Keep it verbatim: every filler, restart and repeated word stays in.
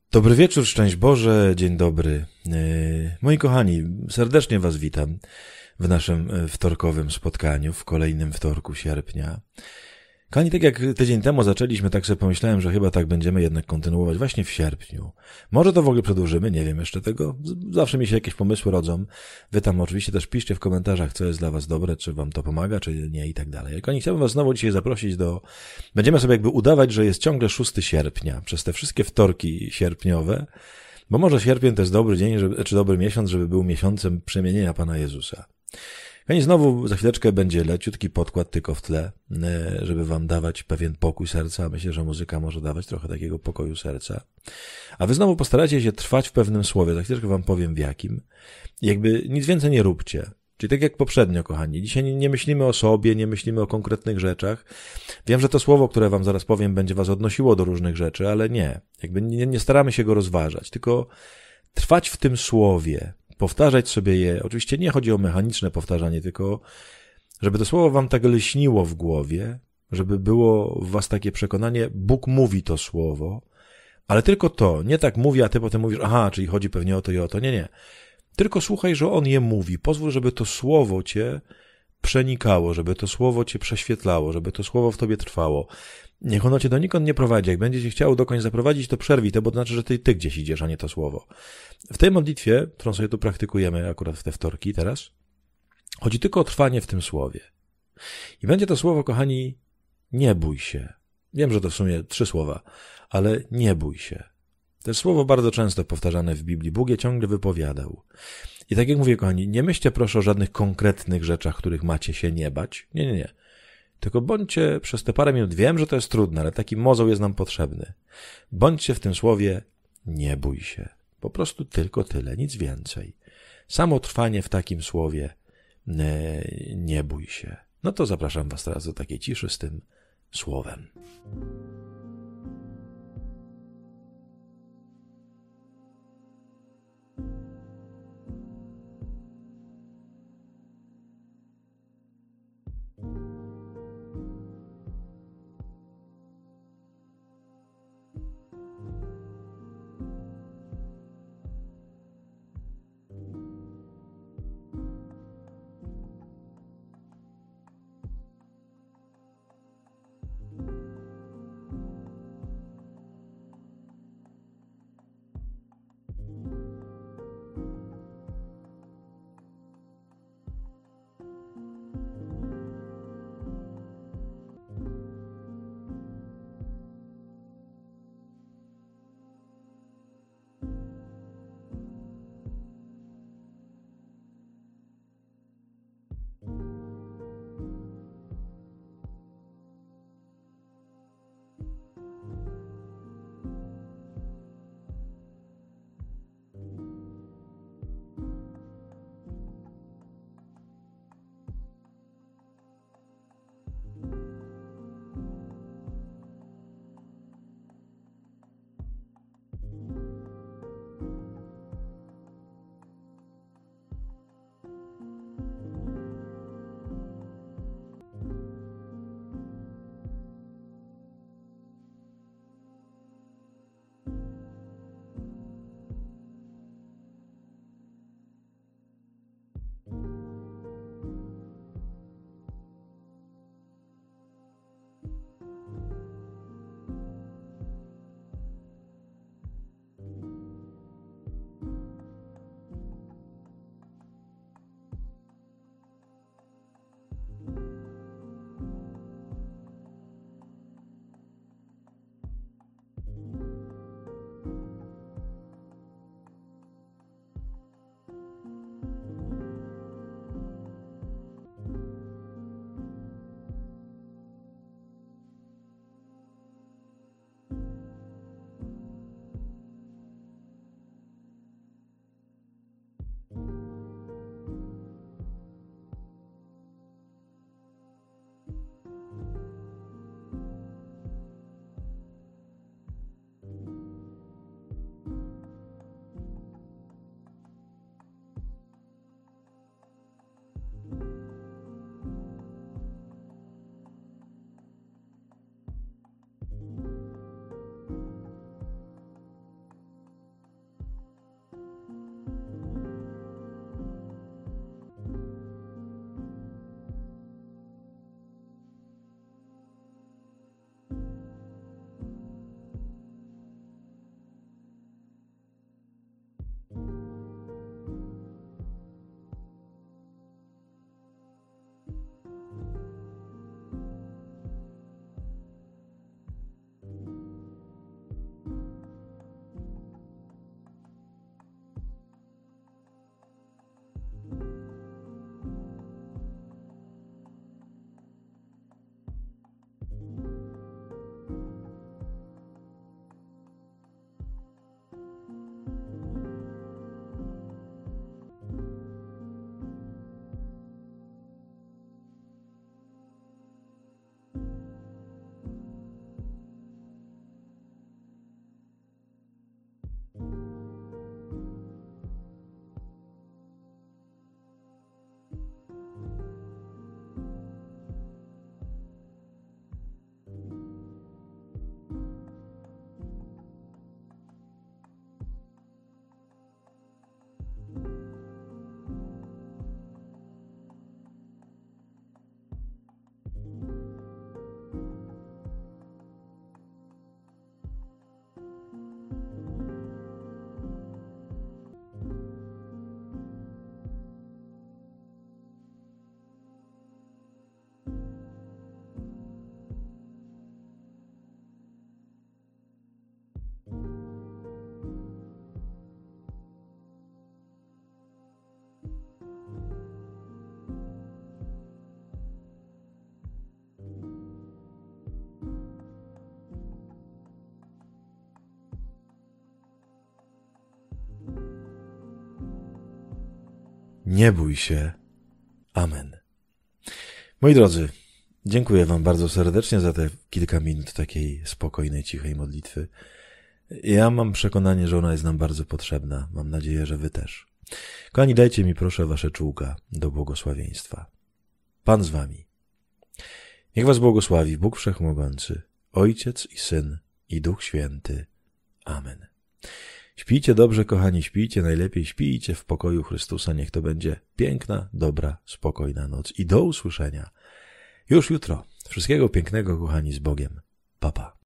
Dobry wieczór, szczęść Boże, dzień dobry. Moi kochani, serdecznie Was witam w naszym wtorkowym spotkaniu, w kolejnym wtorku sierpnia. Kochani, tak jak tydzień temu zaczęliśmy, tak sobie pomyślałem, że chyba tak będziemy jednak kontynuować właśnie w sierpniu. Może to w ogóle przedłużymy, nie wiem jeszcze tego. Zawsze mi się jakieś pomysły rodzą. Wy tam oczywiście też piszcie w komentarzach, co jest dla Was dobre, czy Wam to pomaga, czy nie i tak dalej. Kochani, chciałbym Was znowu dzisiaj zaprosić do... Będziemy sobie jakby udawać, że jest ciągle szóstego sierpnia, przez te wszystkie wtorki sierpniowe, bo może sierpień to jest dobry dzień, żeby, czy dobry miesiąc, żeby był miesiącem przemienienia Pana Jezusa. I znowu za chwileczkę będzie leciutki podkład tylko w tle, żeby wam dawać pewien pokój serca. Myślę, że muzyka może dawać trochę takiego pokoju serca. A wy znowu postaracie się trwać w pewnym słowie. Za chwileczkę wam powiem w jakim. Jakby nic więcej nie róbcie. Czyli tak jak poprzednio, kochani. Dzisiaj nie myślimy o sobie, nie myślimy o konkretnych rzeczach. Wiem, że to słowo, które wam zaraz powiem, będzie was odnosiło do różnych rzeczy, ale nie. Jakby nie, nie staramy się go rozważać, tylko trwać w tym słowie. Powtarzać sobie je. Oczywiście nie chodzi o mechaniczne powtarzanie, tylko żeby to słowo wam tak lśniło w głowie, żeby było w was takie przekonanie, Bóg mówi to słowo, ale tylko to, nie tak mówi, a ty potem mówisz, aha, czyli chodzi pewnie o to i o to. Nie, nie. Tylko słuchaj, że On je mówi. Pozwól, żeby to słowo cię przenikało, żeby to słowo cię prześwietlało, żeby to słowo w tobie trwało. Niech ono cię donikąd nie prowadzi. Jak będzie cię chciało dokądś zaprowadzić, to przerwij to, bo to znaczy, że ty, ty gdzieś idziesz, a nie to słowo. W tej modlitwie, którą sobie tu praktykujemy akurat w te wtorki teraz, chodzi tylko o trwanie w tym słowie. I będzie to słowo, kochani, nie bój się. Wiem, że to w sumie trzy słowa, ale nie bój się. To jest słowo bardzo często powtarzane w Biblii. Bóg je ciągle wypowiadał. I tak jak mówię, kochani, nie myślcie proszę o żadnych konkretnych rzeczach, których macie się nie bać. Nie, nie, nie. Tylko bądźcie przez te parę minut, wiem, że to jest trudne, ale taki mozoł jest nam potrzebny. Bądźcie w tym słowie, nie bój się. Po prostu tylko tyle, nic więcej. Samo trwanie w takim słowie, nie, nie bój się. No to zapraszam was teraz do takiej ciszy z tym słowem. nie bój się. Amen. Moi drodzy, dziękuję wam bardzo serdecznie za te kilka minut takiej spokojnej, cichej modlitwy. Ja mam przekonanie, że ona jest nam bardzo potrzebna. Mam nadzieję, że wy też. Kochani, dajcie mi proszę wasze czółka do błogosławieństwa. Pan z wami. Niech was błogosławi Bóg Wszechmogący, Ojciec i Syn i Duch Święty. Amen. Śpijcie dobrze, kochani, śpijcie, najlepiej śpijcie w pokoju Chrystusa. Niech to będzie piękna, dobra, spokojna noc. I do usłyszenia już jutro. Wszystkiego pięknego, kochani, z Bogiem. Pa, pa.